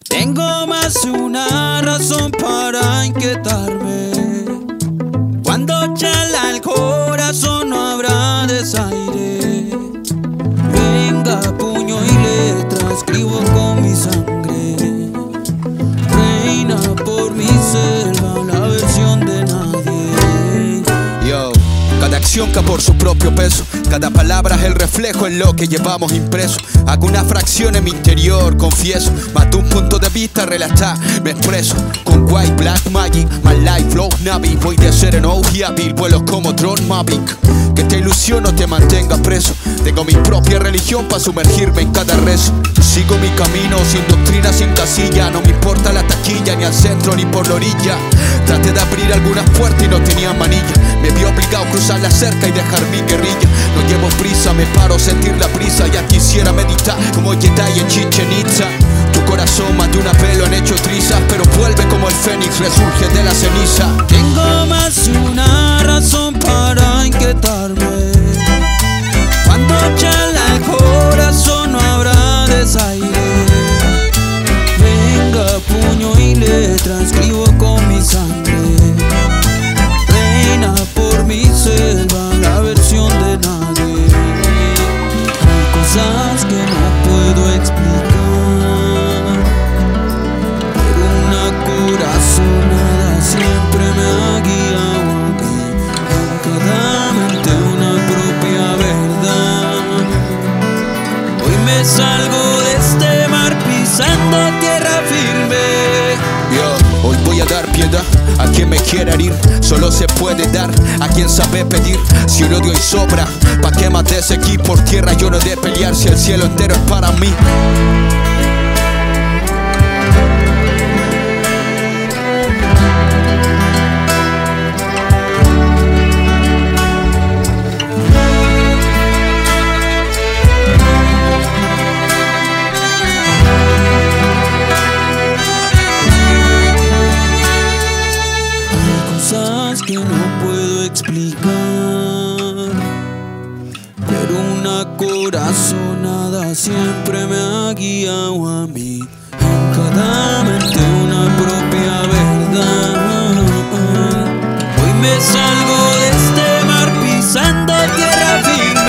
Tengo más de una razón para inquietarme. Cuando chala el corazón no habrá desaire. Venga, puño y letra, escribo con mi sangre. Reina por mi selva, la versión de nadie. Yo, cada acción cae por su propio peso. Cada palabra es el reflejo en lo que llevamos impreso. Hago una fracción en mi interior, confieso. Mato un punto de vista, relatar, me expreso. Con white, black, magic, my life, flow, navi. Voy de ser en OG hábil, vuelos como drone Mavic. Que esta ilusión no te mantenga preso. Tengo mi propia religión para sumergirme en cada rezo. Sigo mi camino sin doctrina, sin casilla. No me importa la taquilla, ni al centro, ni por la orilla. Traté de abrir algunas puertas y no tenía manilla. Me vi obligado a cruzar la cerca y dejar mi guerrilla. No llevo prisa, me paro, sentir la brisa. Ya quisiera meditar como Jedi en Chichen Itza. Tu corazón más de una vez lo han hecho trizas, pero vuelve como el fénix, resurge de la ceniza. Tengo más de una razón para inquietarme. Cuando chala el corazón no habrá desaire. Venga, puño y letra, escribo con mi sangre. Reina por mi selva, la versión de nadie. Hay cosas que no puedo explicar, pero una corazonada siempre me ha guiado a mí. En cada mente una propia verdad. Hoy me salgo de este mar pisando tierra firme. Yo, hoy voy a dar piedad a quien me quiera herir. Solo se puede dar a quien sabe pedir. Si el odio y sobra, ¿pa' qué mates aquí por tierra? Yo no he de pelear si el cielo entero es para mí. Cosas que no puedo explicar, pero una corazonada siempre me ha guiado a mí. En cada mente una propia verdad. Hoy me salgo de este mar pisando tierra firme.